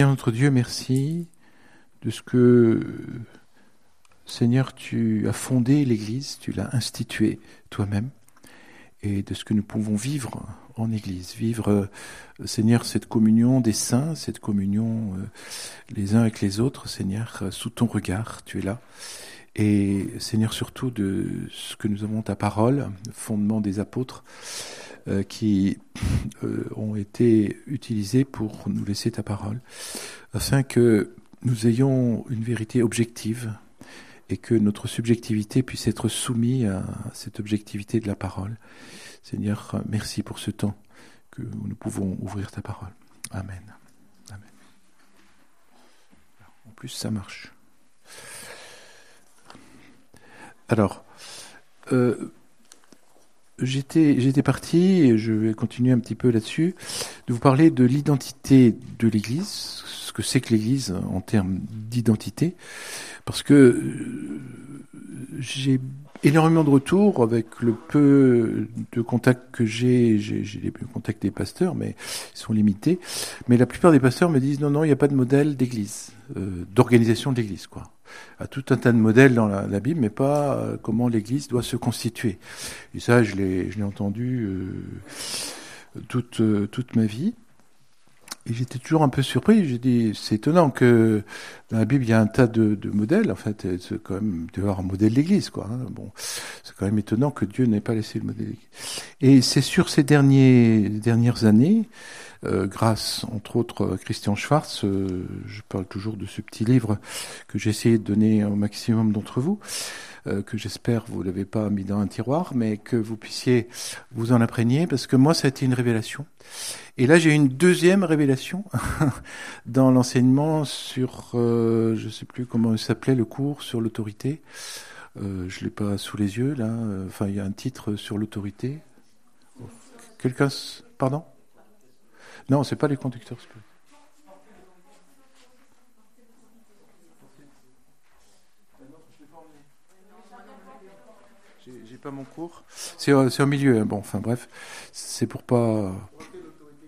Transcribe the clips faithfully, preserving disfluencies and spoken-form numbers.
Notre Dieu, merci de ce que, Seigneur, tu as fondé l'Église, tu l'as instituée toi-même, et de ce que nous pouvons vivre en Église. Vivre, Seigneur, cette communion des saints, cette communion euh, les uns avec les autres, Seigneur, sous ton regard, tu es là. Et Seigneur, surtout de ce que nous avons ta parole, le fondement des apôtres, euh, qui euh, ont été utilisés pour nous laisser ta parole, afin que nous ayons une vérité objective et que notre subjectivité puisse être soumise à cette objectivité de la parole. Seigneur, merci pour ce temps que nous pouvons ouvrir ta parole. Amen. Amen. En plus, ça marche. Alors, euh, j'étais, j'étais parti, et je vais continuer un petit peu là-dessus, de vous parler de l'identité de l'Église, ce que c'est que l'Église en termes d'identité, parce que euh, j'ai énormément de retours avec le peu de contacts que j'ai, j'ai, j'ai des contacts des pasteurs, mais ils sont limités, mais la plupart des pasteurs me disent non, non, il n'y a pas de modèle d'Église, euh, d'organisation de l'Église, quoi. À tout un tas de modèles dans la, la Bible, mais pas euh, comment l'Église doit se constituer. Et ça, je l'ai, je l'ai entendu euh, toute, euh, toute ma vie. Et j'étais toujours un peu surpris. J'ai dit, c'est étonnant que dans la Bible, il y a un tas de, de modèles. En fait, c'est quand même de avoir un modèle d'Église, quoi. Hein. Bon, c'est quand même étonnant que Dieu n'ait pas laissé le modèle d'Église. Et c'est sur ces derniers, dernières années, euh, grâce, entre autres, à Christian Schwartz, euh, je parle toujours de ce petit livre que j'ai essayé de donner au maximum d'entre vous, euh, que j'espère vous l'avez pas mis dans un tiroir, mais que vous puissiez vous en imprégner, parce que moi, ça a été une révélation. Et là, j'ai une deuxième révélation dans l'enseignement sur, euh, je sais plus comment il s'appelait, le cours sur l'autorité. Euh, je l'ai pas sous les yeux, là. Enfin, il y a un titre sur l'autorité. Quelqu'un... Pardon ? Non, c'est pas les conducteurs spirituels. J'ai, j'ai pas mon cours. C'est, c'est au milieu. Hein. Bon, enfin bref, c'est pour pas. Pardon ?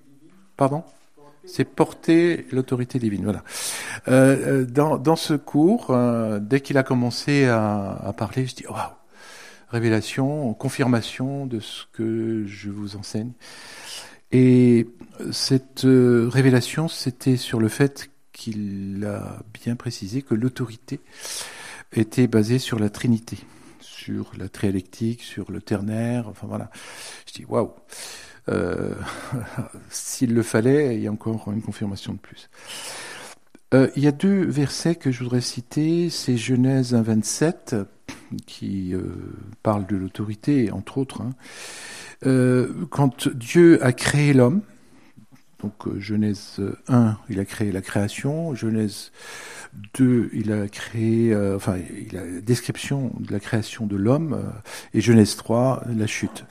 C'est porter l'autorité divine. Voilà. Euh, dans, dans ce cours, euh, dès qu'il a commencé à, à parler, je dis waouh, révélation, confirmation de ce que je vous enseigne. Et cette euh, révélation, c'était sur le fait qu'il a bien précisé que l'autorité était basée sur la Trinité, sur la trialectique, sur le ternaire, enfin voilà. Je dis waouh, euh, s'il le fallait, il y a encore une confirmation de plus. Euh, il y a deux versets que je voudrais citer, c'est Genèse un vingt-sept, qui euh, parle de l'autorité, entre autres, hein. Euh, quand Dieu a créé l'homme, donc euh, Genèse un, il a créé la création, Genèse deux, il a créé, euh, enfin, il a la description de la création de l'homme, euh, et Genèse trois, la chute.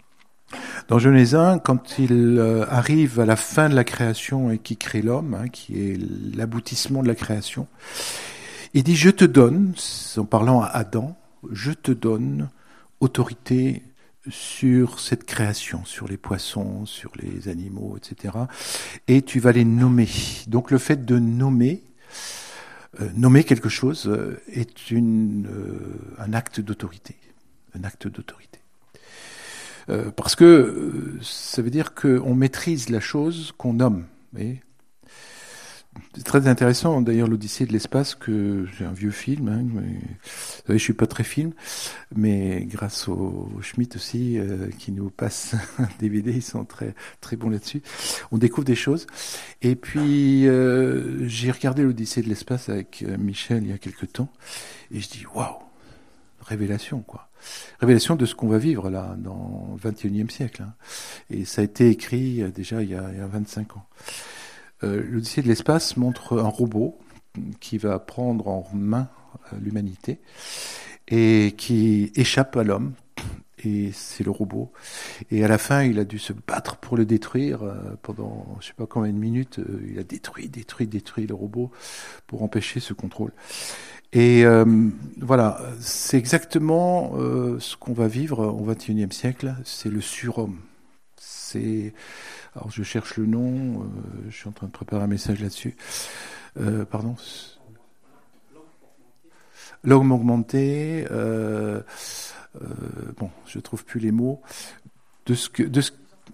Dans Genèse un, quand il euh, arrive à la fin de la création et qu'il crée l'homme, hein, qui est l'aboutissement de la création, il dit « Je te donne », en parlant à Adam, « Je te donne autorité sur cette création, sur les poissons, sur les animaux, et cetera. Et tu vas les nommer. » Donc le fait de nommer, euh, nommer quelque chose euh, est une, euh, un acte d'autorité. Un acte d'autorité. Euh, parce que euh, ça veut dire qu'on maîtrise la chose qu'on nomme. Et c'est très intéressant, d'ailleurs, l'Odyssée de l'espace, que j'ai un vieux film, hein, mais, vous savez, je suis pas très film, mais grâce au, au Schmitt aussi, euh, qui nous passe un D V D, ils sont très très bons là-dessus. On découvre des choses. Et puis, euh, j'ai regardé l'Odyssée de l'espace avec Michel il y a quelque temps, et je dis, waouh, révélation, quoi. Révélation de ce qu'on va vivre, là, dans le vingt et unième siècle. Hein. Et ça a été écrit euh, déjà il y a, il y a vingt-cinq ans. Euh, L'Odyssée de l'espace montre un robot qui va prendre en main l'humanité et qui échappe à l'homme. Et c'est le robot. Et à la fin, il a dû se battre pour le détruire euh, pendant, je sais pas combien de minutes. Euh, il a détruit, détruit, détruit le robot pour empêcher ce contrôle. Et euh, voilà, c'est exactement euh, ce qu'on va vivre au vingt et unième siècle. C'est le surhomme. c'est... Alors, je cherche le nom, euh, je suis en train de préparer un message là-dessus. Euh, pardon. L'homme augmenté, euh, euh, bon, je trouve plus les mots. De ce que... De ce,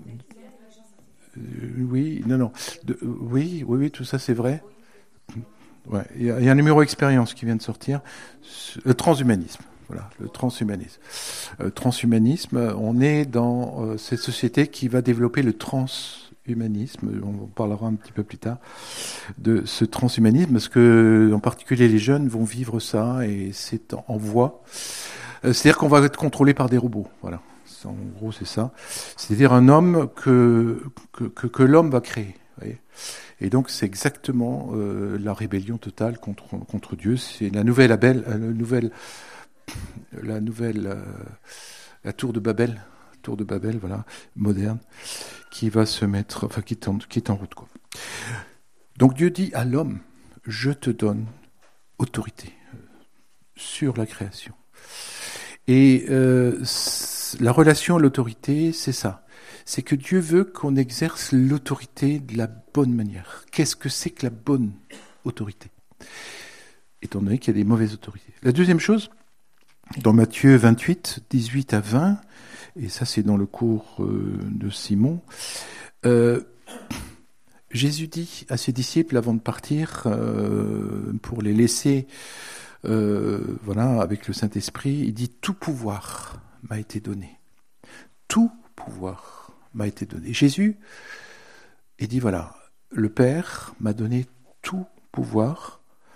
euh, oui, non, non. De, oui, oui, oui, tout ça, c'est vrai. Ouais, il y, a, il y a un numéro expérience qui vient de sortir. Le transhumanisme. Voilà, le transhumanisme. Euh, transhumanisme, on est dans euh, cette société qui va développer le transhumanisme. On parlera un petit peu plus tard de ce transhumanisme, parce que, en particulier, les jeunes vont vivre ça et c'est en, en voie. Euh, c'est-à-dire qu'on va être contrôlé par des robots. Voilà. En gros, c'est ça. C'est-à-dire un homme que que, que, que l'homme va créer. Vous voyez. Et donc, c'est exactement euh, la rébellion totale contre contre Dieu. C'est la nouvelle Abel, la nouvelle la nouvelle euh, la tour de Babel, tour de Babel, voilà, moderne, qui va se mettre, enfin qui est en, qui est en route, quoi. Donc Dieu dit à l'homme, je te donne autorité sur la création. Et euh, la relation à l'autorité, c'est ça. C'est que Dieu veut qu'on exerce l'autorité de la bonne manière. Qu'est-ce que c'est que la bonne autorité ? Étant donné qu'il y a des mauvaises autorités. La deuxième chose, dans Matthieu vingt-huit, dix-huit à vingt, et ça c'est dans le cours euh, de Simon, euh, Jésus dit à ses disciples avant de partir, euh, pour les laisser euh, voilà, avec le Saint-Esprit, il dit « Tout pouvoir m'a été donné. Tout pouvoir m'a été donné. » Jésus, il dit « Voilà, le Père m'a donné tout pouvoir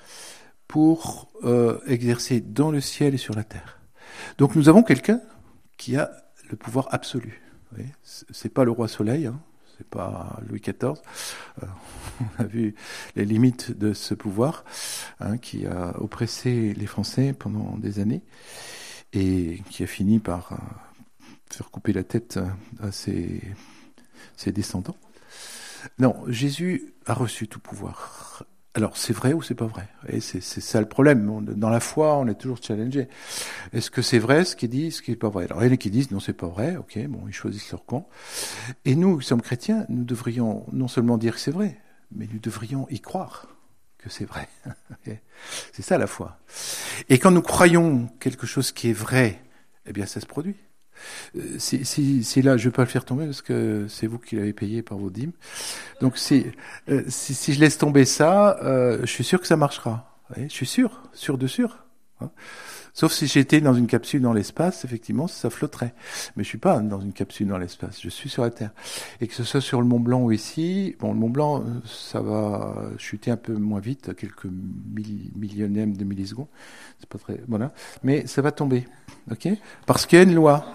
pour euh, exercer dans le ciel et sur la terre. » Donc nous avons quelqu'un qui a le pouvoir absolu. Vous voyez, c'est pas le roi Soleil, hein, c'est pas Louis quatorze. Euh, on a vu les limites de ce pouvoir, hein, qui a oppressé les Français pendant des années et qui a fini par euh, faire couper la tête à ses, ses descendants. Non, Jésus a reçu tout pouvoir. Alors, c'est vrai ou c'est pas vrai ? Et c'est, c'est ça le problème. On, dans la foi, on est toujours challengé. Est-ce que c'est vrai ce qu'il dit, ce qui est pas vrai ? Alors, il y en a qui disent non, c'est pas vrai. Ok, bon, ils choisissent leur camp. Et nous, qui sommes chrétiens, nous devrions non seulement dire que c'est vrai, mais nous devrions y croire que c'est vrai. C'est ça la foi. Et quand nous croyons quelque chose qui est vrai, eh bien, ça se produit. Si, si, si là, je ne vais pas le faire tomber parce que c'est vous qui l'avez payé par vos dîmes. Donc si, euh, si, si je laisse tomber ça, euh, je suis sûr que ça marchera. Vous voyez, je suis sûr, sûr de sûr. Hein. Sauf si j'étais dans une capsule dans l'espace, effectivement, ça flotterait. Mais je suis pas dans une capsule dans l'espace, je suis sur la Terre. Et que ce soit sur le Mont Blanc ou ici, bon, le Mont Blanc, ça va chuter un peu moins vite, à quelques milli, millionièmes de millisecondes. C'est pas très, voilà. Mais ça va tomber. Ok ? Parce qu'il y a une loi.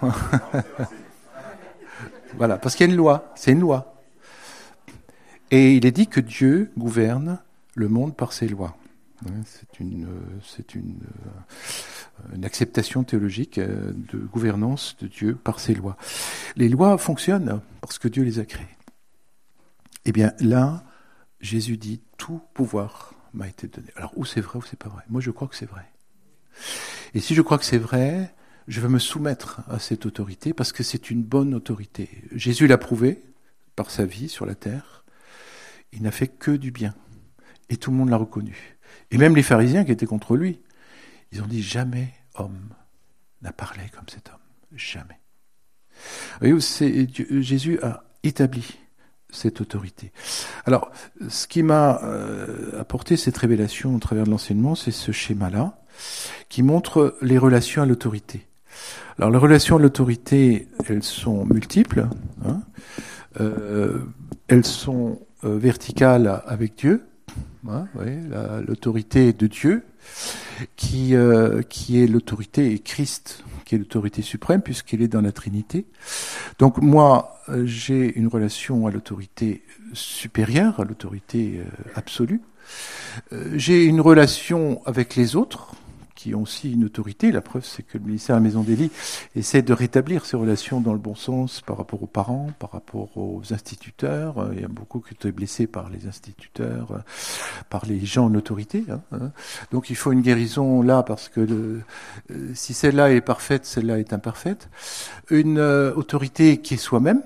Voilà. Parce qu'il y a une loi. C'est une loi. Et il est dit que Dieu gouverne le monde par ses lois. C'est une, c'est une, une acceptation théologique de gouvernance de Dieu par ses lois. Les lois fonctionnent parce que Dieu les a créées. Eh bien, là, Jésus dit « Tout pouvoir m'a été donné ». Alors, ou c'est vrai ou c'est pas vrai ? Moi, je crois que c'est vrai. Et si je crois que c'est vrai, je veux me soumettre à cette autorité parce que c'est une bonne autorité. Jésus l'a prouvé par sa vie sur la terre. Il n'a fait que du bien. Et tout le monde l'a reconnu. Et même les pharisiens qui étaient contre lui, ils ont dit « Jamais homme n'a parlé comme cet homme. Jamais. » Vous voyez, c'est, Jésus a établi cette autorité. Alors, ce qui m'a euh, apporté cette révélation au travers de l'enseignement, c'est ce schéma-là, qui montre les relations à l'autorité. Alors, les relations à l'autorité, elles sont multiples. Hein, euh, elles sont euh, verticales avec Dieu. Hein, ouais, la, l'autorité de Dieu, qui, euh, qui est l'autorité, et Christ, qui est l'autorité suprême, puisqu'il est dans la Trinité. Donc moi, j'ai une relation à l'autorité supérieure, à l'autorité euh, absolue. Euh, j'ai une relation avec les autres, qui ont aussi une autorité. La preuve, c'est que le ministère de la Maison d'Élie essaie de rétablir ces relations dans le bon sens par rapport aux parents, par rapport aux instituteurs. Il y a beaucoup qui ont été blessés par les instituteurs, par les gens en autorité. Hein. Donc il faut une guérison là, parce que le, si celle-là est parfaite, celle-là est imparfaite. Une euh, autorité qui est soi-même,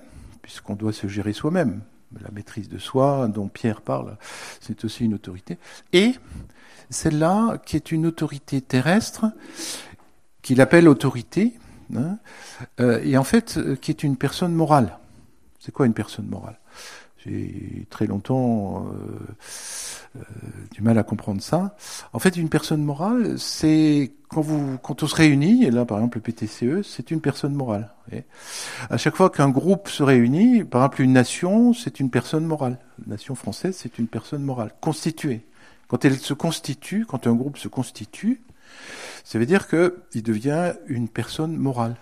puisqu'on doit se gérer soi-même. La maîtrise de soi, dont Pierre parle, c'est aussi une autorité. Et celle-là, qui est une autorité terrestre, qu'il appelle autorité, hein, euh, et en fait, euh, qui est une personne morale. C'est quoi une personne morale ? J'ai très longtemps euh, euh, du mal à comprendre ça. En fait, une personne morale, c'est quand vous, quand on se réunit, et là, par exemple, le P T C E, c'est une personne morale. Vous voyez. À chaque fois qu'un groupe se réunit, par exemple, une nation, c'est une personne morale. La nation française, c'est une personne morale, constituée. Quand elle se constitue, quand un groupe se constitue, ça veut dire qu'il devient une personne morale.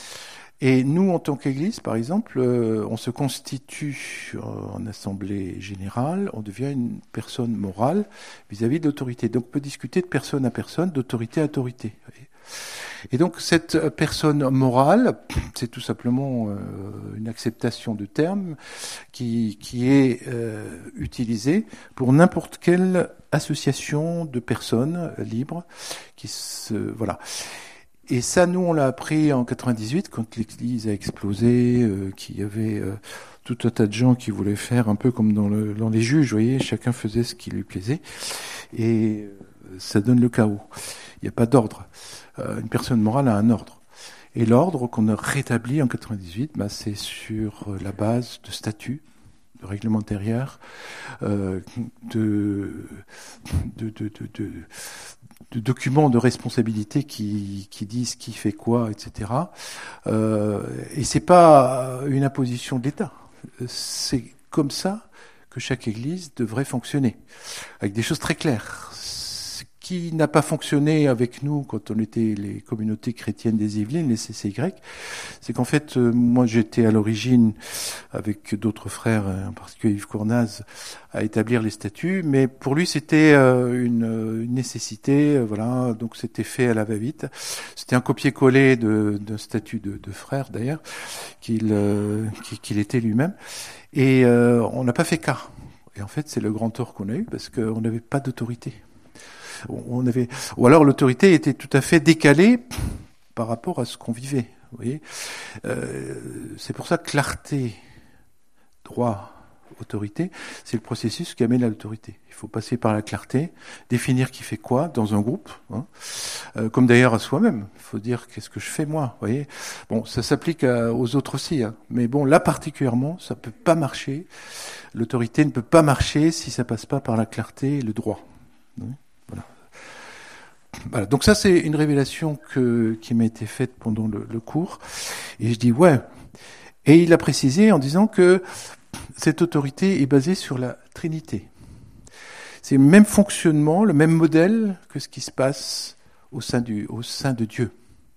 Et nous, en tant qu'Église, par exemple, euh, on se constitue en assemblée générale, on devient une personne morale vis-à-vis de l'autorité. Donc, on peut discuter de personne à personne, d'autorité à autorité. Et donc, cette personne morale, c'est tout simplement euh, une acceptation de terme qui, qui est euh, utilisée pour n'importe quelle association de personnes libres qui se... Voilà. Et ça, nous, on l'a appris en quatre-vingt-dix-huit, quand l'Église a explosé, euh, qu'il y avait euh, tout un tas de gens qui voulaient faire un peu comme dans, le, dans les juges, vous voyez, chacun faisait ce qui lui plaisait, et euh, ça donne le chaos. Il n'y a pas d'ordre. Euh, une personne morale a un ordre. Et l'ordre qu'on a rétabli en quatre-vingt-dix-huit, bah, c'est sur la base de statuts, de règlements intérieurs, euh, de, de, de, de, de de documents de responsabilité qui, qui disent qui fait quoi, et cetera. Euh, et c'est pas une imposition de l'État. C'est comme ça que chaque Église devrait fonctionner, avec des choses très claires. Ce qui n'a pas fonctionné avec nous quand on était les communautés chrétiennes des Yvelines, les C C Y, c'est qu'en fait, euh, moi j'étais à l'origine, avec d'autres frères, en particulier Yves Cournaz, à établir les statuts, mais pour lui c'était euh, une, une nécessité, euh, voilà, donc c'était fait à la va-vite. C'était un copier-coller de, d'un statut de, de frère d'ailleurs, qu'il, euh, qu'il était lui-même, et euh, on n'a pas fait cas. Et en fait, c'est le grand tort qu'on a eu, parce qu'on n'avait pas d'autorité. On avait, ou alors l'autorité était tout à fait décalée par rapport à ce qu'on vivait. Vous voyez, euh, c'est pour ça que clarté, droit, autorité, c'est le processus qui amène à l'autorité. Il faut passer par la clarté, définir qui fait quoi dans un groupe, hein, euh, comme d'ailleurs à soi-même. Il faut dire qu'est-ce que je fais moi. Vous voyez, bon, ça s'applique à, aux autres aussi, hein, mais bon, là particulièrement, ça peut pas marcher. L'autorité ne peut pas marcher si ça passe pas par la clarté et le droit. Hein. Voilà. Voilà. Donc ça, c'est une révélation que, qui m'a été faite pendant le, le cours. Et je dis, ouais. Et il a précisé en disant que cette autorité est basée sur la Trinité. C'est le même fonctionnement, le même modèle que ce qui se passe au sein, du, au sein de Dieu.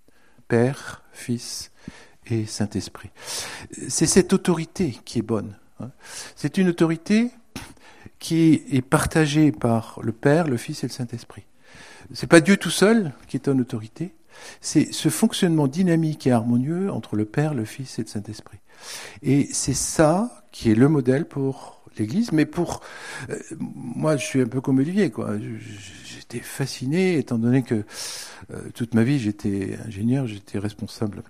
Père, Fils et Saint-Esprit. C'est cette autorité qui est bonne. Hein. C'est une autorité qui est partagée par le Père, le Fils et le Saint-Esprit. C'est pas Dieu tout seul qui est en autorité, c'est ce fonctionnement dynamique et harmonieux entre le Père, le Fils et le Saint-Esprit. Et c'est ça qui est le modèle pour l'Église, mais pour... Euh, moi, je suis un peu comme Olivier, quoi. J'étais fasciné, étant donné que euh, toute ma vie, j'étais ingénieur, j'étais responsable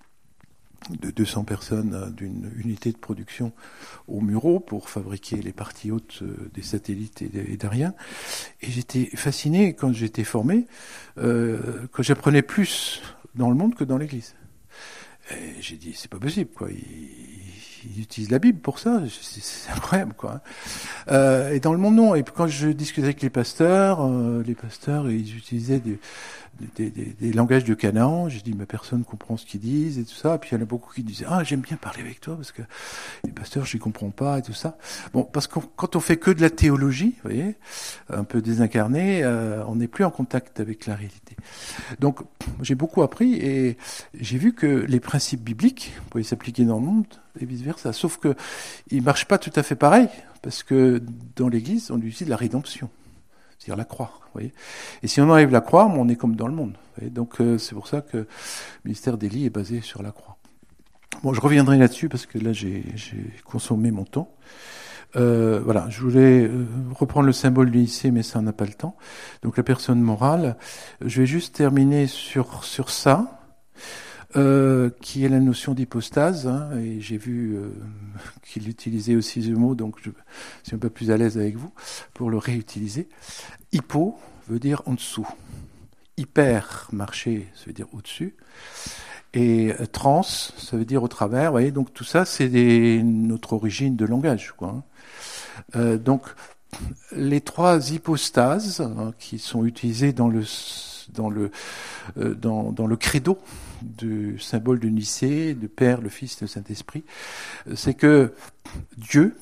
de deux cents personnes d'une unité de production au Murau pour fabriquer les parties hautes des satellites et d'Ariane. Et j'étais fasciné quand j'étais formé, euh, que j'apprenais plus dans le monde que dans l'Église. Et j'ai dit, c'est pas possible, quoi. Ils, ils utilisent la Bible pour ça, c'est incroyable, quoi. Euh, et dans le monde, non. Et quand je discutais avec les pasteurs, euh, les pasteurs, ils utilisaient des Des, des, des langages de Canaan. J'ai dit, mais personne comprend ce qu'ils disent et tout ça. Et puis il y en a beaucoup qui disaient, ah, j'aime bien parler avec toi parce que les pasteurs, je les comprends pas et tout ça. Bon, parce que quand on fait que de la théologie, vous voyez, un peu désincarné, euh, on n'est plus en contact avec la réalité. Donc, j'ai beaucoup appris et j'ai vu que les principes bibliques pouvaient s'appliquer dans le monde et vice versa. Sauf que ils marchent pas tout à fait pareil parce que dans l'Église, on utilise la rédemption. C'est-à-dire la croix, vous voyez. Et si on enlève la croix, on est comme dans le monde. Vous voyez. Donc euh, c'est pour ça que le ministère d'Élie est basé sur la croix. Bon, je reviendrai là-dessus parce que là j'ai, j'ai consommé mon temps. Euh, voilà, je voulais euh, reprendre le symbole du lycée, mais ça on n'a pas le temps. Donc la personne morale, je vais juste terminer sur sur ça. euh, qui est la notion d'hypostase, hein, et j'ai vu euh, qu'il utilisait aussi ce mot, donc je suis un peu plus à l'aise avec vous pour le réutiliser. Hypo veut dire en dessous. Hyper, marcher, ça veut dire au-dessus. Et euh, trans, ça veut dire au travers. Vous voyez, donc tout ça, c'est des, notre origine de langage, quoi. Hein. Euh, donc, les trois hypostases hein, qui sont utilisées dans le dans le euh, dans, dans le credo du symbole de Nicée, de Père, le Fils et le Saint-Esprit, c'est que Dieu,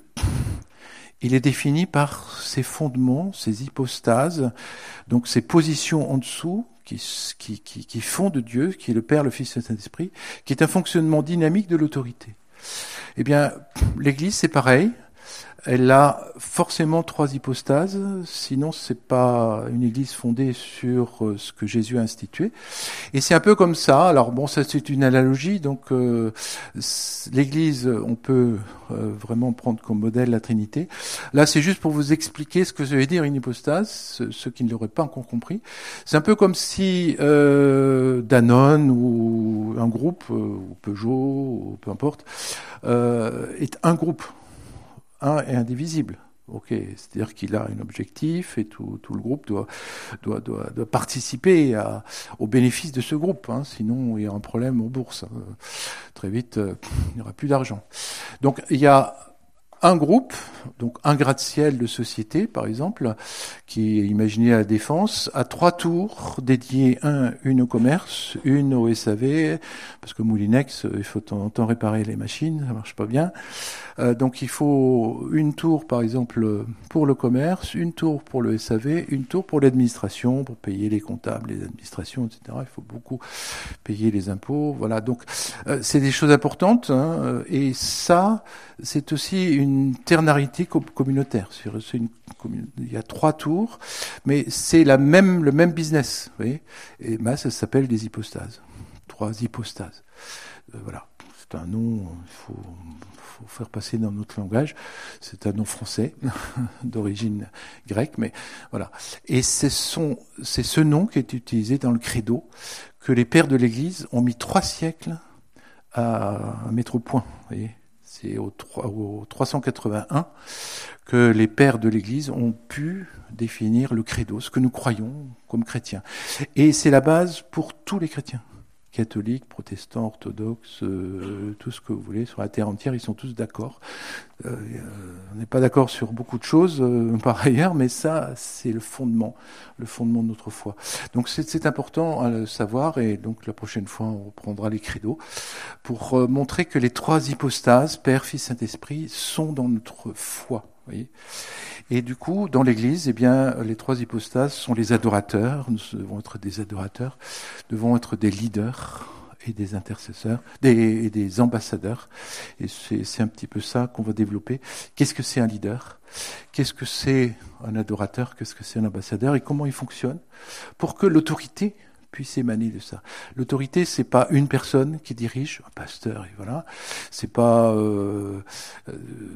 il est défini par ses fondements, ses hypostases, donc ses positions en dessous qui qui qui, qui font de Dieu, qui est le Père, le Fils et le Saint-Esprit, qui est un fonctionnement dynamique de l'autorité. Eh bien, l'Église, c'est pareil. Elle a forcément trois hypostases, sinon c'est pas une église fondée sur ce que Jésus a institué. Et c'est un peu comme ça. Alors bon, ça c'est une analogie. Donc euh, l'église, on peut euh, vraiment prendre comme modèle la Trinité. Là, c'est juste pour vous expliquer ce que ça veut dire une hypostase, ceux qui ne l'auraient pas encore compris. C'est un peu comme si euh, Danone ou un groupe, euh, ou Peugeot, ou peu importe, euh, est un groupe. Un est indivisible. Ok, c'est-à-dire qu'il a un objectif et tout, tout le groupe doit, doit, doit, doit participer à, au bénéfice de ce groupe. Hein, sinon, il y a un problème aux bourses. Hein. Très vite, euh, il n'y aura plus d'argent. Donc, il y a un groupe, donc un gratte-ciel de société, par exemple, qui est imaginé à la Défense, à trois tours dédiés, un, une au commerce, une au S A V, parce que Moulinex, il faut de temps en temps réparer les machines, ça marche pas bien. Euh, donc il faut une tour, par exemple, pour le commerce, une tour pour le S A V, une tour pour l'administration, pour payer les comptables, les administrations, et cetera. Il faut beaucoup payer les impôts. Voilà, donc euh, c'est des choses importantes. Hein, et ça, c'est aussi une ternarité communautaire. C'est une, il y a trois tours, mais c'est la même, le même business. Vous voyez, et ben, ça s'appelle des hypostases. Trois hypostases. Euh, voilà. C'est un nom, il faut, faut faire passer dans notre langage. C'est un nom français, d'origine grecque, mais voilà. Et c'est, son, c'est ce nom qui est utilisé dans le credo que les pères de l'Église ont mis trois siècles à mettre au point. Vous voyez, c'est au, au trois cent quatre-vingt-un que les pères de l'Église ont pu définir le credo, ce que nous croyons comme chrétiens. Et c'est la base pour tous les chrétiens. Catholiques, protestants, orthodoxes, euh, tout ce que vous voulez, sur la terre entière, ils sont tous d'accord. Euh, on n'est pas d'accord sur beaucoup de choses euh, par ailleurs, mais ça, c'est le fondement, le fondement de notre foi. Donc c'est, c'est important à le savoir, et donc la prochaine fois, on reprendra les credos pour euh, montrer que les trois hypostases, Père, Fils, Saint-Esprit, sont dans notre foi. Vous voyez. Et du coup, dans l'Église, eh bien, les trois hypostases sont les adorateurs. Nous devons être des adorateurs, devons être des leaders et des intercesseurs, des, et des ambassadeurs. Et c'est, c'est un petit peu ça qu'on va développer. Qu'est-ce que c'est un leader ? Qu'est-ce que c'est un adorateur ? Qu'est-ce que c'est un ambassadeur ? Et comment il fonctionne pour que l'autorité puisse émaner de ça. L'autorité, c'est pas une personne qui dirige, un pasteur, et voilà. C'est pas, euh, euh,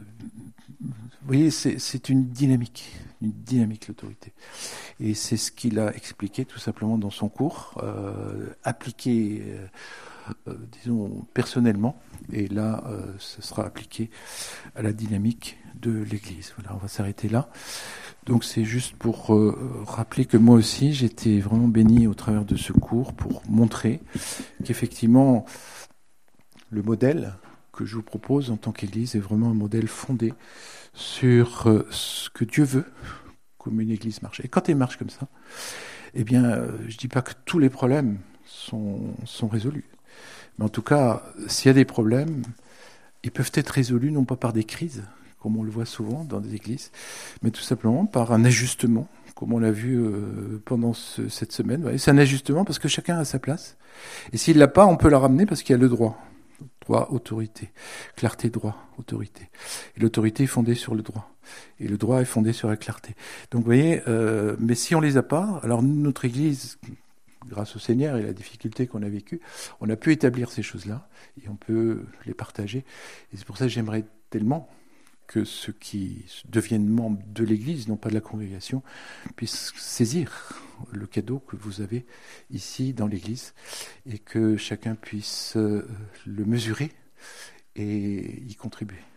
vous voyez, c'est, c'est une dynamique, une dynamique l'autorité. Et c'est ce qu'il a expliqué tout simplement dans son cours, euh, appliqué, euh, euh, disons personnellement. Et là, euh, ce sera appliqué à la dynamique de l'Église. Voilà, on va s'arrêter là. Donc c'est juste pour euh, rappeler que moi aussi j'étais vraiment béni au travers de ce cours pour montrer qu'effectivement le modèle que je vous propose en tant qu'Église est vraiment un modèle fondé sur euh, ce que Dieu veut comme une Église marche. Et quand elle marche comme ça, eh bien euh, je dis pas que tous les problèmes sont, sont résolus. Mais en tout cas, s'il y a des problèmes, ils peuvent être résolus non pas par des crises, comme on le voit souvent dans des églises, mais tout simplement par un ajustement, comme on l'a vu euh, pendant ce, cette semaine. Ouais, c'est un ajustement parce que chacun a sa place. Et s'il l'a pas, on peut la ramener parce qu'il y a le droit. Droit, autorité. Clarté, droit, autorité. Et l'autorité est fondée sur le droit. Et le droit est fondé sur la clarté. Donc vous voyez, euh, mais si on les a pas, alors notre Église, grâce au Seigneur et la difficulté qu'on a vécue, on a pu établir ces choses-là et on peut les partager. Et c'est pour ça que j'aimerais tellement que ceux qui deviennent membres de l'Église, non pas de la congrégation, puissent saisir le cadeau que vous avez ici dans l'Église et que chacun puisse le mesurer et y contribuer.